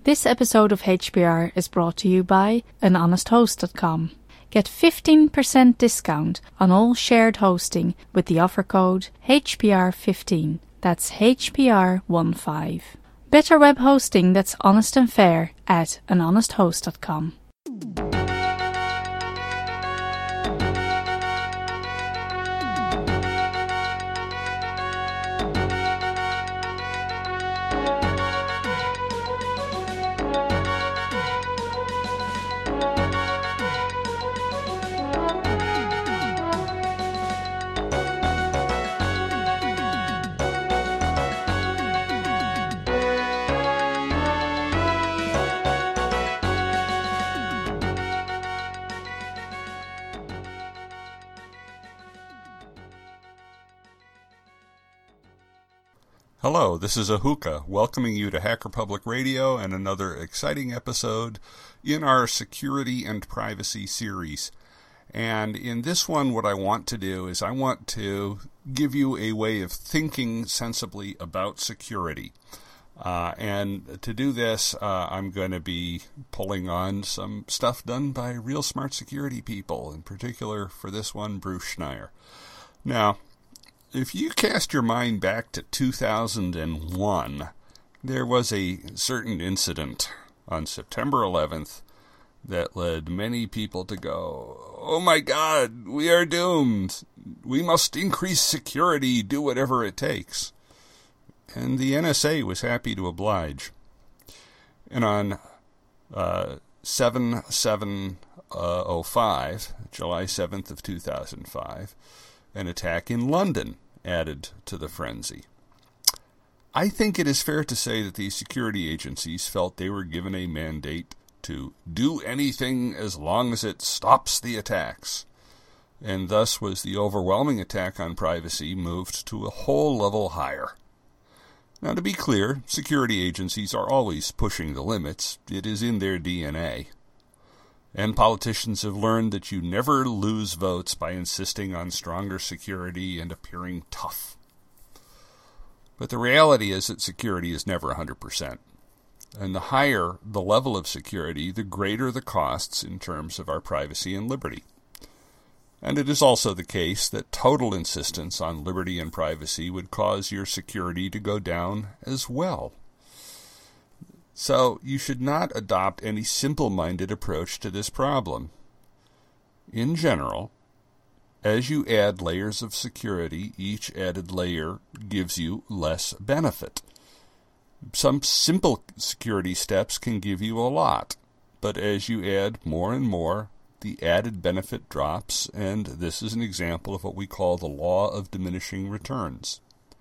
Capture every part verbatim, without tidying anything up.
This episode of H P R is brought to you by an honest host dot com. Get fifteen percent discount on all shared hosting with the offer code H P R fifteen. That's H P R fifteen. Better web hosting that's honest and fair at an honest host dot com. Hello, this is Ahuka, welcoming you to Hacker Public Radio and another exciting episode in our Security and Privacy series. And in this one, what I want to do is I want to give you a way of thinking sensibly about security. Uh, and to do this, uh, I'm going to be pulling on some stuff done by real smart security people, in particular for this one, Bruce Schneier. Now, if you cast your mind back to two thousand one, there was a certain incident on September eleventh that led many people to go, "Oh my God, we are doomed. We must increase security, do whatever it takes." And the N S A was happy to oblige. And on uh, seven seven oh five, July seventh of two thousand five, an attack in London added to the frenzy. I think it is fair to say that these security agencies felt they were given a mandate to do anything as long as it stops the attacks, and thus was the overwhelming attack on privacy moved to a whole level higher. Now, to be clear, security agencies are always pushing the limits. It is in their D N A. And politicians have learned that you never lose votes by insisting on stronger security and appearing tough. But the reality is that security is never one hundred percent. And the higher the level of security, the greater the costs in terms of our privacy and liberty. And it is also the case that total insistence on liberty and privacy would cause your security to go down as well. So you should not adopt any simple-minded approach to this problem. In general, as you add layers of security, each added layer gives you less benefit. Some simple security steps can give you a lot, but as you add more and more, the added benefit drops, and this is an example of what we call the law of diminishing returns.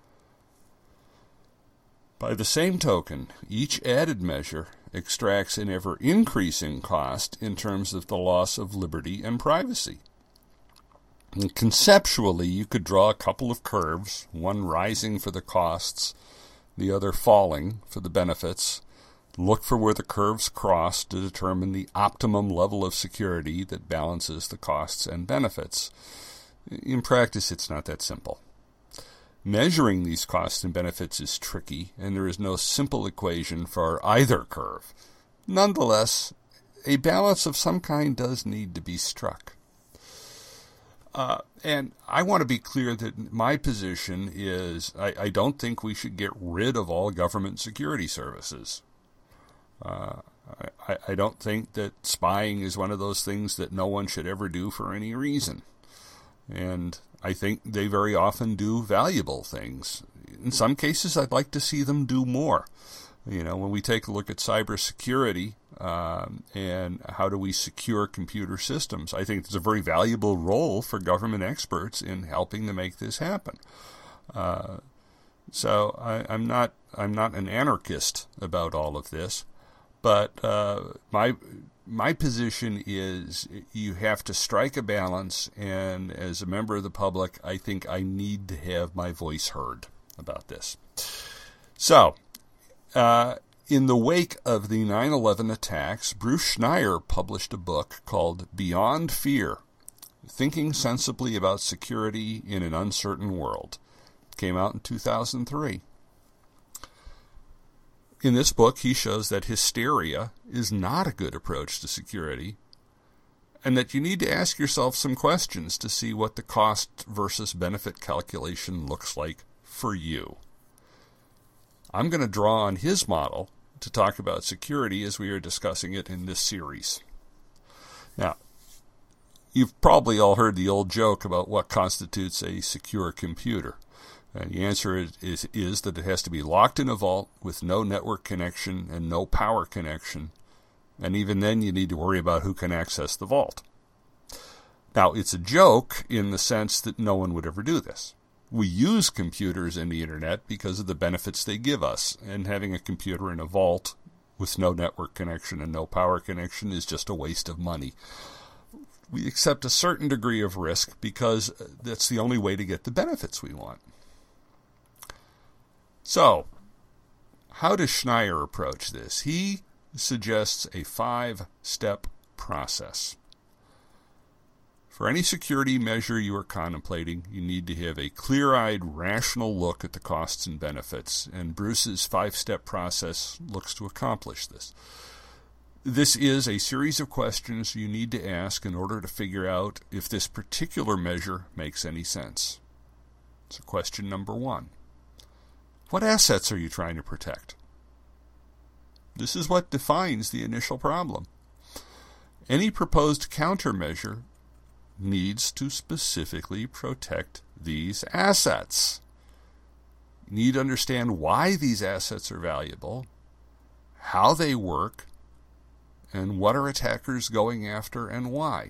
By the same token, each added measure extracts an ever-increasing cost in terms of the loss of liberty and privacy. And conceptually, you could draw a couple of curves, one rising for the costs, the other falling for the benefits. Look for where the curves cross to determine the optimum level of security that balances the costs and benefits. In practice, it's not that simple. Measuring these costs and benefits is tricky, and there is no simple equation for either curve. Nonetheless, a balance of some kind does need to be struck. Uh, and I want to be clear that my position is I, I don't think we should get rid of all government security services. Uh, I, I don't think that spying is one of those things that no one should ever do for any reason. And I think they very often do valuable things. In some cases, I'd like to see them do more. You know, when we take a look at cybersecurity um, and how do we secure computer systems, I think there's a very valuable role for government experts in helping to make this happen. Uh, so I, I'm not I'm not an anarchist about all of this, but uh, my My position is you have to strike a balance, and as a member of the public, I think I need to have my voice heard about this. So, uh, in the wake of the nine eleven attacks, Bruce Schneier published a book called Beyond Fear, Thinking Sensibly About Security in an Uncertain World. It came out in two thousand three. In this book, he shows that hysteria is not a good approach to security, and that you need to ask yourself some questions to see what the cost versus benefit calculation looks like for you. I'm going to draw on his model to talk about security as we are discussing it in this series. Now, you've probably all heard the old joke about what constitutes a secure computer. And the answer is, is, is that it has to be locked in a vault with no network connection and no power connection. And even then you need to worry about who can access the vault. Now, it's a joke in the sense that no one would ever do this. We use computers and the internet because of the benefits they give us. And having a computer in a vault with no network connection and no power connection is just a waste of money. We accept a certain degree of risk because that's the only way to get the benefits we want. So, how does Schneier approach this? He suggests a five-step process. For any security measure you are contemplating, you need to have a clear-eyed, rational look at the costs and benefits, and Bruce's five-step process looks to accomplish this. This is a series of questions you need to ask in order to figure out if this particular measure makes any sense. So question number one. What assets are you trying to protect? This is what defines the initial problem. Any proposed countermeasure needs to specifically protect these assets. You need to understand why these assets are valuable, how they work, and what are attackers going after and why.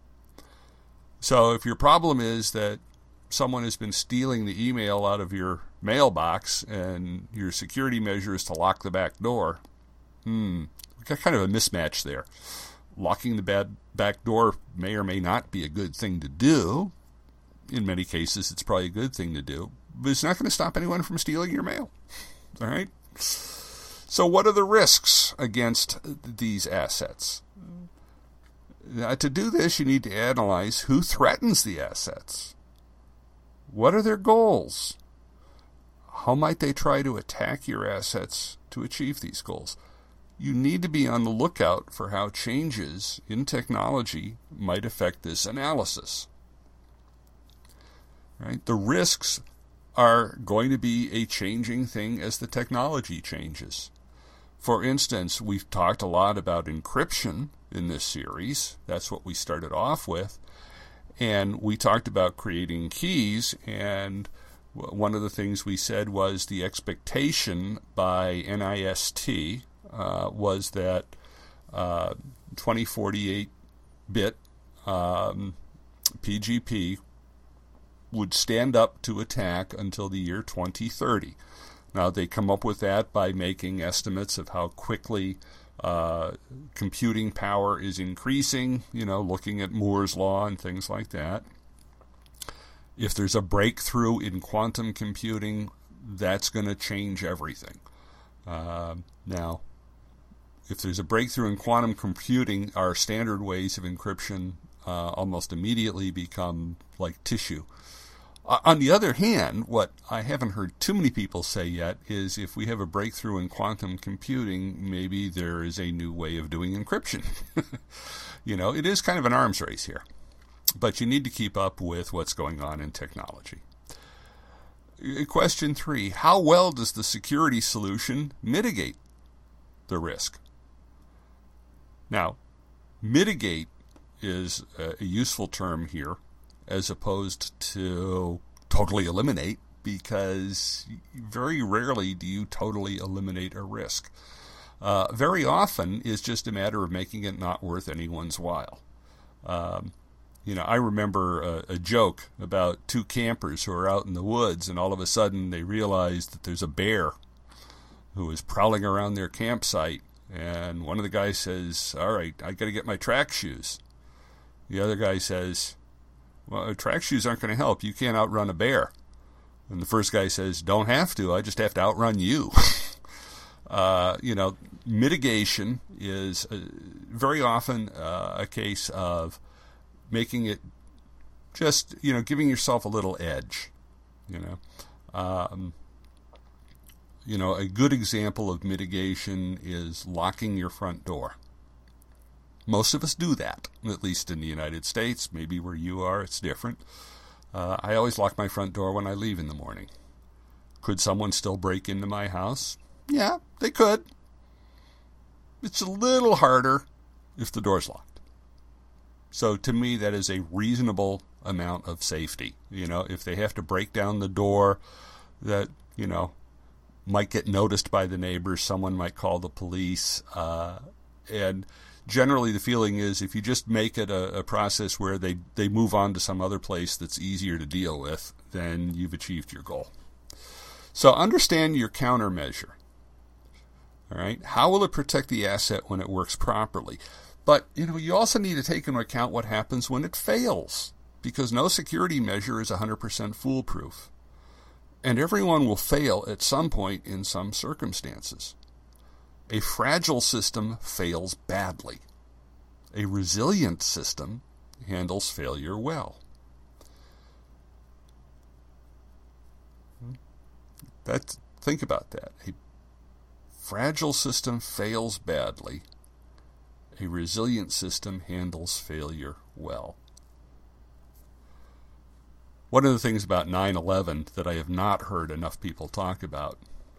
So if your problem is that someone has been stealing the email out of your mailbox and your security measure is to lock the back door, hmm, we've got kind of a mismatch there. Locking the bad back door may or may not be a good thing to do. In many cases, it's probably a good thing to do, but it's not going to stop anyone from stealing your mail. All right? So what are the risks against these assets? Now, to do this, you need to analyze who threatens the assets. What are their goals? How might they try to attack your assets to achieve these goals? You need to be on the lookout for how changes in technology might affect this analysis. Right? The risks are going to be a changing thing as the technology changes. For instance, we've talked a lot about encryption in this series. That's what we started off with. And we talked about creating keys, and one of the things we said was the expectation by NIST uh, was that uh, twenty forty-eight bit um, P G P would stand up to attack until the year twenty thirty. Now, they come up with that by making estimates of how quickly Uh, computing power is increasing, you know, looking at Moore's law and things like that. If there's a breakthrough in quantum computing, that's going to change everything. Uh, now, if there's a breakthrough in quantum computing, our standard ways of encryption uh, almost immediately become like tissue. Uh, on the other hand, what I haven't heard too many people say yet is if we have a breakthrough in quantum computing, maybe there is a new way of doing encryption. You know, it is kind of an arms race here. But you need to keep up with what's going on in technology. Question three, how well does the security solution mitigate the risk? Now, mitigate is a, a useful term here, as opposed to totally eliminate, because very rarely do you totally eliminate a risk. Uh, very often it's just a matter of making it not worth anyone's while. Um, you know, I remember a, a joke about two campers who are out in the woods, and all of a sudden they realize that there's a bear who is prowling around their campsite, and one of the guys says, all right, I got to get my track shoes. The other guy says, well, track shoes aren't going to help. You can't outrun a bear. And the first guy says, don't have to. I just have to outrun you. uh, you know, mitigation is uh, very often uh, a case of making it just, you know, giving yourself a little edge, you know. Um, you know, a good example of mitigation is locking your front door. Most of us do that, at least in the United States. Maybe where you are, it's different. Uh, I always lock my front door when I leave in the morning. Could someone still break into my house? Yeah, they could. It's a little harder if the door's locked. So to me, that is a reasonable amount of safety. You know, if they have to break down the door, that, you know, might get noticed by the neighbors, someone might call the police. Uh, and generally the feeling is if you just make it a, a process where they, they move on to some other place that's easier to deal with, then you've achieved your goal. So understand your countermeasure. All right, how will it protect the asset when it works properly? But, you know, you also need to take into account what happens when it fails, because no security measure is one hundred percent foolproof. And everyone will fail at some point in some circumstances. A fragile system fails badly. A resilient system handles failure well. That, think about that. A fragile system fails badly. A resilient system handles failure well. One of the things about nine eleven that I have not heard enough people talk about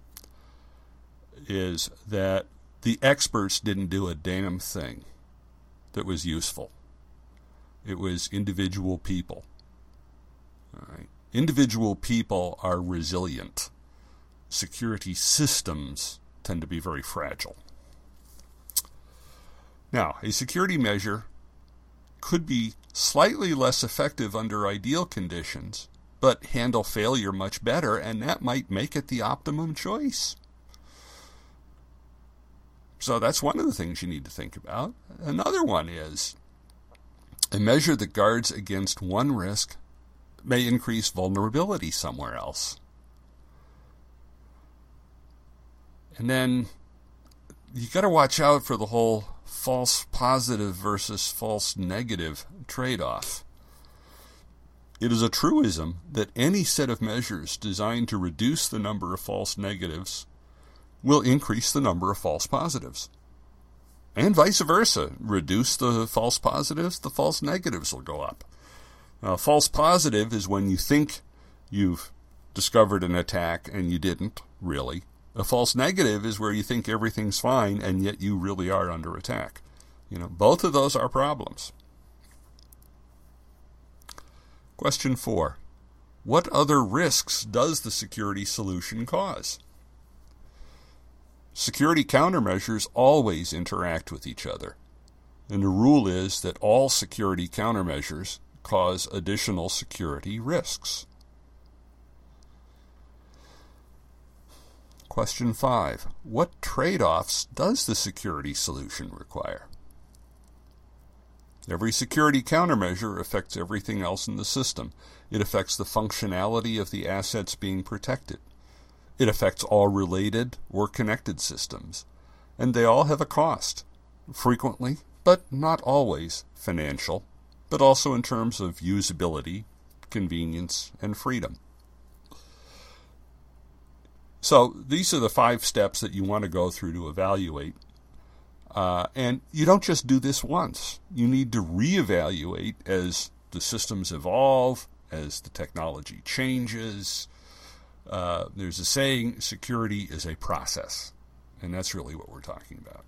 is that the experts didn't do a damn thing that was useful. It was individual people. All right. Individual people are resilient. Security systems tend to be very fragile. Now, a security measure could be slightly less effective under ideal conditions, but handle failure much better, and that might make it the optimum choice. So that's one of the things you need to think about. Another one is a measure that guards against one risk may increase vulnerability somewhere else. And then you got to watch out for the whole false positive versus false negative trade-off. It is a truism that any set of measures designed to reduce the number of false negatives will increase the number of false positives. And vice versa. Reduce the false positives, the false negatives will go up. Now, false positive is when you think you've discovered an attack and you didn't, really. A false negative is where you think everything's fine and yet you really are under attack. You know, both of those are problems. Question four. What other risks does the security solution cause? Security countermeasures always interact with each other. And the rule is that all security countermeasures cause additional security risks. Question five. What trade-offs does the security solution require? Every security countermeasure affects everything else in the system. It affects the functionality of the assets being protected. It affects all related or connected systems. And they all have a cost. Frequently, but not always, financial, but also in terms of usability, convenience, and freedom. So these are the five steps that you want to go through to evaluate. Uh, and you don't just do this once. You need to reevaluate as the systems evolve, as the technology changes. Uh, there's a saying, security is a process. And that's really what we're talking about.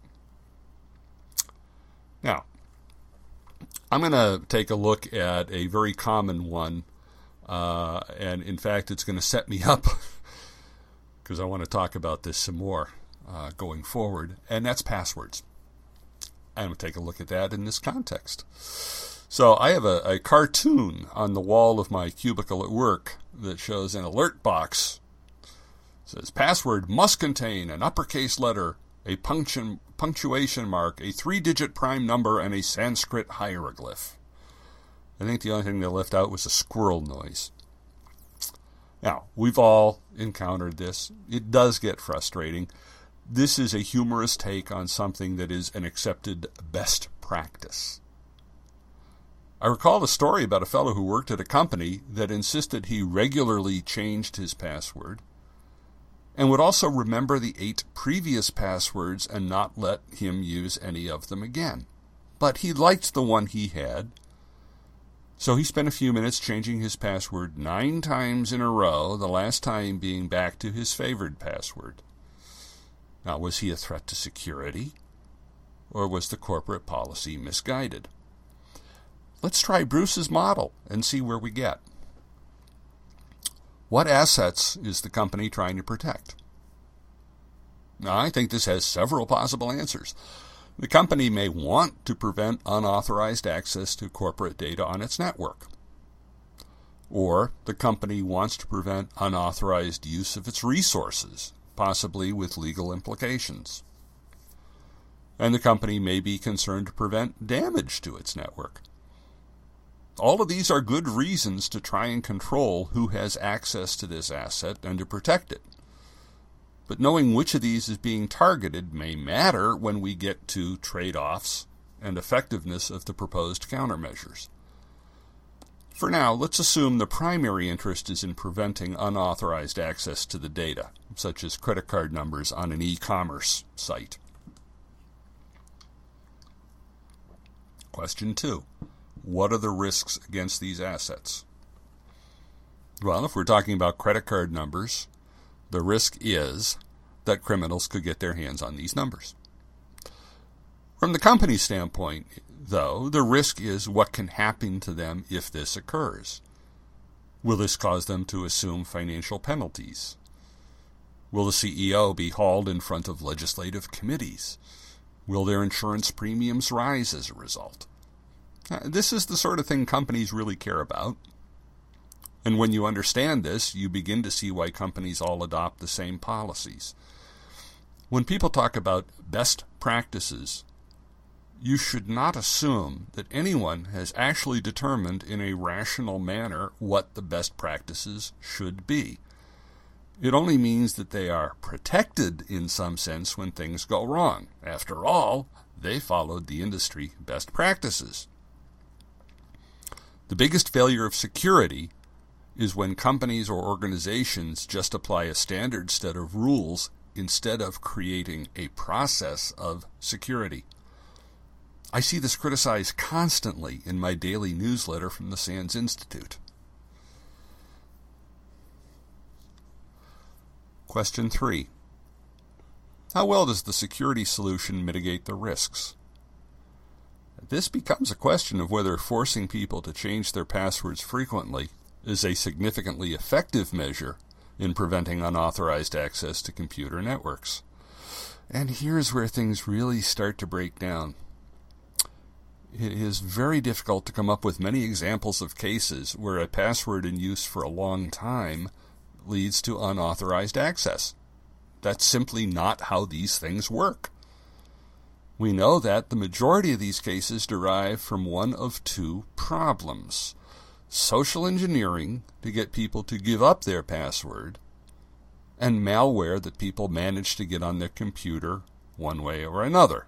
Now, I'm going to take a look at a very common one. Uh, and in fact, it's going to set me up because I want to talk about this some more uh, going forward, and that's passwords. I'm going to take a look at that in this context. So I have a, a cartoon on the wall of my cubicle at work that shows an alert box. It says, password must contain an uppercase letter, a punctu- punctuation mark, a three-digit prime number, and a Sanskrit hieroglyph. I think the only thing they left out was a squirrel noise. Now, we've all encountered this. It does get frustrating. This is a humorous take on something that is an accepted best practice. I recall a story about a fellow who worked at a company that insisted he regularly changed his password. and would also remember the eight previous passwords and not let him use any of them again. But he liked the one he had, so he spent a few minutes changing his password nine times in a row, the last time being back to his favored password. Now, was he a threat to security, or was the corporate policy misguided? Let's try Bruce's model and see where we get. What assets is the company trying to protect? Now, I think this has several possible answers. The company may want to prevent unauthorized access to corporate data on its network. Or the company wants to prevent unauthorized use of its resources, possibly with legal implications. And the company may be concerned to prevent damage to its network. All of these are good reasons to try and control who has access to this asset and to protect it. But knowing which of these is being targeted may matter when we get to trade-offs and effectiveness of the proposed countermeasures. For now, let's assume the primary interest is in preventing unauthorized access to the data, such as credit card numbers on an e-commerce site. Question two. What are the risks against these assets? Well, if we're talking about credit card numbers, the risk is that criminals could get their hands on these numbers. From the company's standpoint, though, the risk is what can happen to them if this occurs. Will this cause them to assume financial penalties? Will the C E O be hauled in front of legislative committees? Will their insurance premiums rise as a result? This is the sort of thing companies really care about. And when you understand this, you begin to see why companies all adopt the same policies. When people talk about best practices, you should not assume that anyone has actually determined in a rational manner what the best practices should be. It only means that they are protected in some sense when things go wrong. After all, they followed the industry best practices. The biggest failure of security is when companies or organizations just apply a standard set of rules instead of creating a process of security. I see this criticized constantly in my daily newsletter from the SANS Institute. Question three. How well does the security solution mitigate the risks? This becomes a question of whether forcing people to change their passwords frequently is a significantly effective measure in preventing unauthorized access to computer networks. And here's where things really start to break down. It is very difficult to come up with many examples of cases where a password in use for a long time leads to unauthorized access. That's simply not how these things work. We know that the majority of these cases derive from one of two problems: social engineering to get people to give up their password, and malware that people manage to get on their computer one way or another.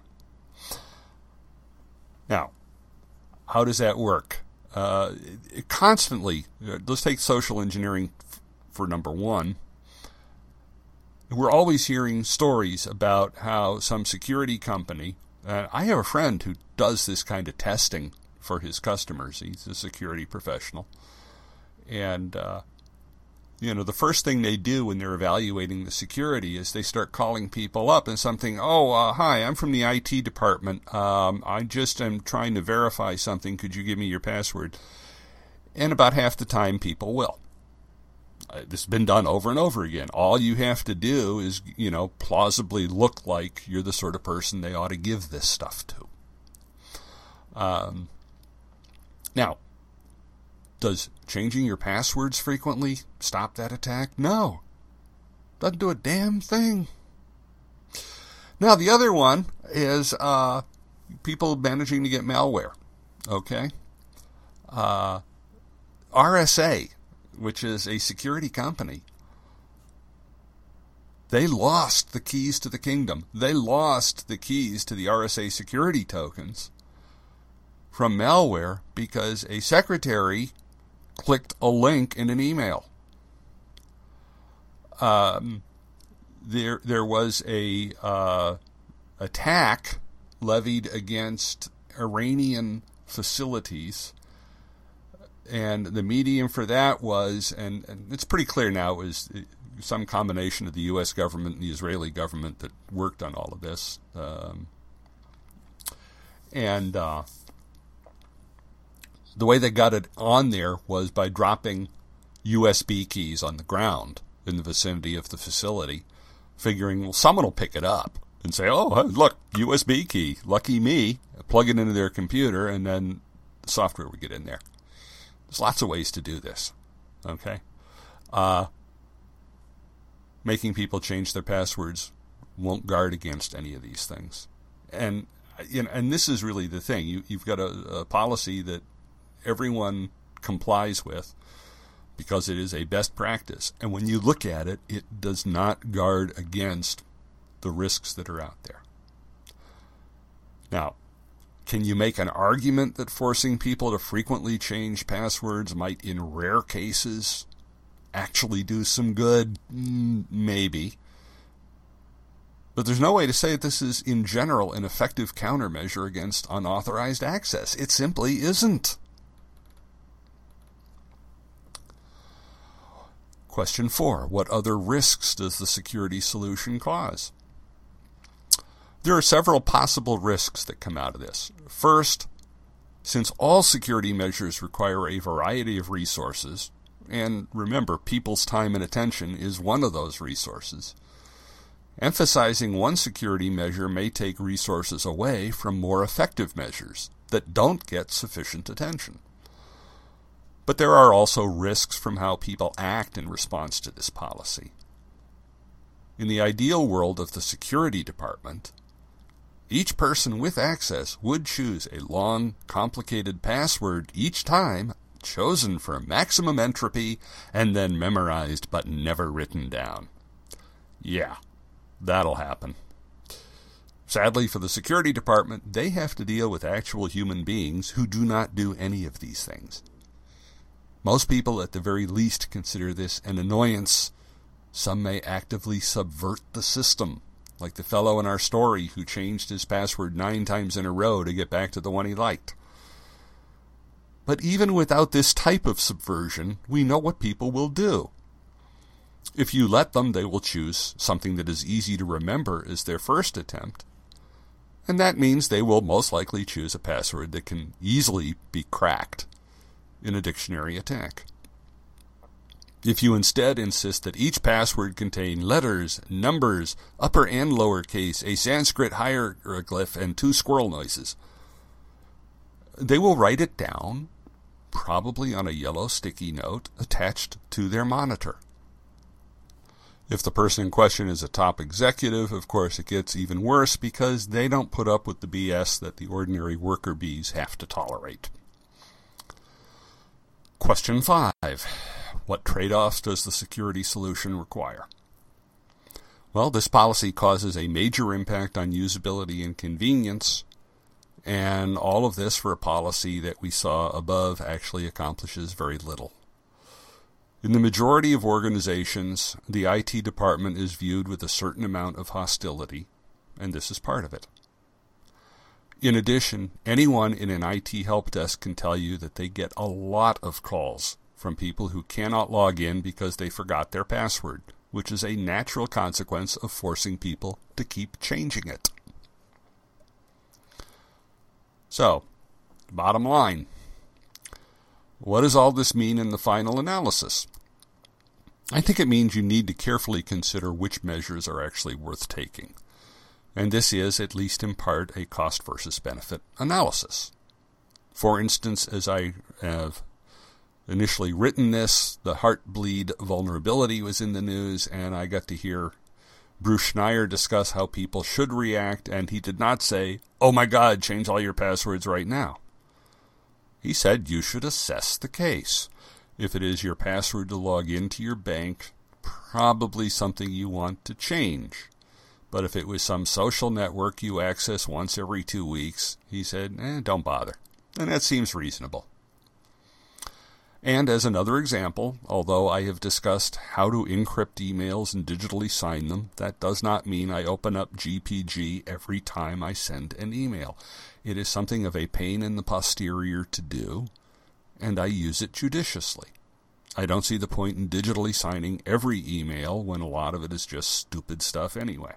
Now, how does that work? Uh, it constantly, let's take social engineering f- for number one. We're always hearing stories about how some security company, uh, I have a friend who does this kind of testing for his customers. He's a security professional. And, uh, you know, the first thing they do when they're evaluating the security is they start calling people up and something, oh, uh, hi, I'm from the I T department. Um, I just am trying to verify something. Could you give me your password? And about half the time people will. This has been done over and over again. All you have to do is, you know, plausibly look like you're the sort of person they ought to give this stuff to. Um, now, does changing your passwords frequently stop that attack? No. Doesn't do a damn thing. Now, the other one is uh, people managing to get malware. Okay? Uh, R S A, which is a security company, they lost the keys to the kingdom. They lost the keys to the R S A security tokens from malware because a secretary clicked a link in an email. Um, there there was a uh, attack levied against Iranian facilities, and the medium for that was, and, and it's pretty clear now, it was some combination of the U S government and the Israeli government that worked on all of this. Um, and uh, the way they got it on there was by dropping U S B keys on the ground in the vicinity of the facility, figuring, well, someone will pick it up and say, oh, look, U S B key, lucky me, plug it into their computer, and then the software would get in there. There's lots of ways to do this, okay? Uh, making people change their passwords won't guard against any of these things. And you know, and this is really the thing. You, you've got a, a policy that everyone complies with because it is a best practice. And when you look at it, it does not guard against the risks that are out there. Now, can you make an argument that forcing people to frequently change passwords might, in rare cases, actually do some good? Mm, maybe. But there's no way to say that this is, in general, an effective countermeasure against unauthorized access. It simply isn't. Question four. What other risks does the security solution cause? There are several possible risks that come out of this. First, since all security measures require a variety of resources, and remember, people's time and attention is one of those resources, emphasizing one security measure may take resources away from more effective measures that don't get sufficient attention. But there are also risks from how people act in response to this policy. In the ideal world of the security department, each person with access would choose a long, complicated password each time, chosen for maximum entropy, and then memorized but never written down. Yeah, that'll happen. Sadly for the security department, they have to deal with actual human beings who do not do any of these things. Most people at the very least consider this an annoyance. Some may actively subvert the system, like the fellow in our story who changed his password nine times in a row to get back to the one he liked. But even without this type of subversion, we know what people will do. If you let them, they will choose something that is easy to remember as their first attempt, and that means they will most likely choose a password that can easily be cracked in a dictionary attack. If you instead insist that each password contain letters, numbers, upper and lower case, a Sanskrit hieroglyph, and two squirrel noises, they will write it down, probably on a yellow sticky note attached to their monitor. If the person in question is a top executive, of course it gets even worse because they don't put up with the B S that the ordinary worker bees have to tolerate. Question five. What trade-offs does the security solution require? Well, this policy causes a major impact on usability and convenience, and all of this for a policy that we saw above actually accomplishes very little. In the majority of organizations, the I T department is viewed with a certain amount of hostility, and this is part of it. In addition, anyone in an I T help desk can tell you that they get a lot of calls from people who cannot log in because they forgot their password, which is a natural consequence of forcing people to keep changing it. So, bottom line, what does all this mean in the final analysis? I think it means you need to carefully consider which measures are actually worth taking. And this is, at least in part, a cost versus benefit analysis. For instance, as I have initially written this, the Heartbleed vulnerability was in the news, and I got to hear Bruce Schneier discuss how people should react, and he did not say, oh my God, change all your passwords right now. He said you should assess the case. If it is your password to log into your bank, probably something you want to change. But if it was some social network you access once every two weeks, he said, eh, don't bother. And that seems reasonable. And as another example, although I have discussed how to encrypt emails and digitally sign them, that does not mean I open up G P G every time I send an email. It is something of a pain in the posterior to do, and I use it judiciously. I don't see the point in digitally signing every email when a lot of it is just stupid stuff anyway.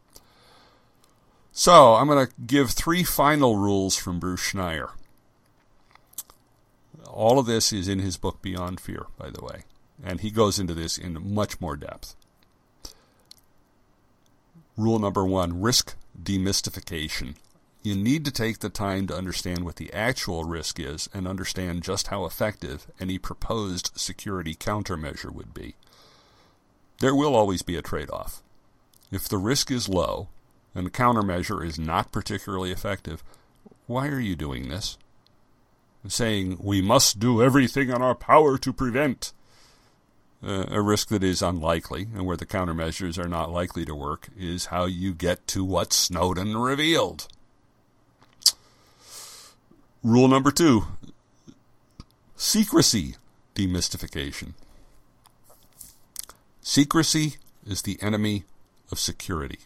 So, I'm going to give three final rules from Bruce Schneier. All of this is in his book Beyond Fear, by the way, and he goes into this in much more depth. Rule number one, risk demystification. You need to take the time to understand what the actual risk is and understand just how effective any proposed security countermeasure would be. There will always be a trade-off. If the risk is low and the countermeasure is not particularly effective, why are you doing this? Saying, we must do everything in our power to prevent uh, a risk that is unlikely and where the countermeasures are not likely to work is how you get to what Snowden revealed. Rule number two, secrecy demystification. Secrecy is the enemy of security.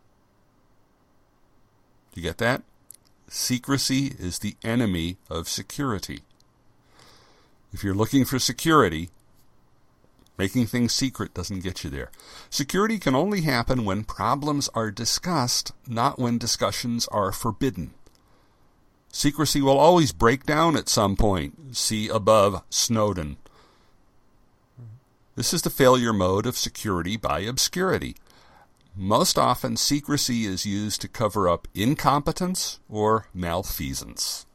You get that? Secrecy is the enemy of security. If you're looking for security, making things secret doesn't get you there. Security can only happen when problems are discussed, not when discussions are forbidden. Secrecy will always break down at some point. See above Snowden. This is the failure mode of security by obscurity. Most often, secrecy is used to cover up incompetence or malfeasance.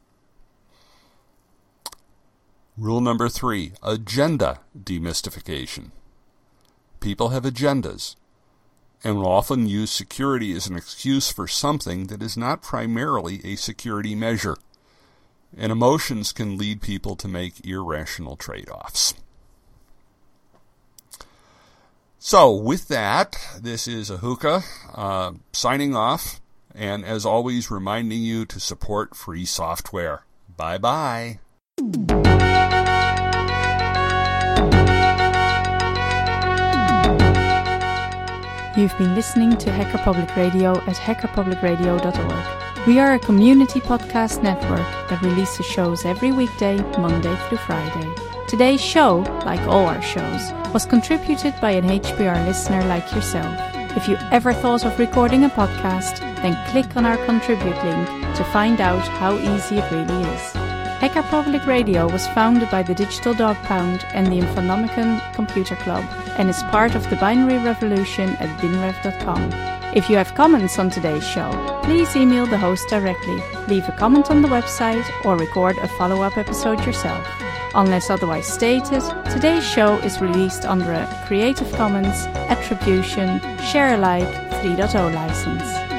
Rule number three, agenda demystification. People have agendas and will often use security as an excuse for something that is not primarily a security measure. And emotions can lead people to make irrational trade-offs. So, with that, this is Ahuka uh, signing off, and as always, reminding you to support free software. Bye-bye. You've been listening to Hacker Public Radio at hacker public radio dot org. We are a community podcast network that releases shows every weekday, Monday through Friday. Today's show, like all our shows, was contributed by an H P R listener like yourself. If you ever thought of recording a podcast, then click on our contribute link to find out how easy it really is. Hacker Public Radio was founded by the Digital Dog Pound and the Infonomicon Computer Club and is part of the binary revolution at binrev dot com. If you have comments on today's show, please email the host directly, leave a comment on the website, or record a follow-up episode yourself. Unless otherwise stated, today's show is released under a Creative Commons Attribution Share Alike three point oh license.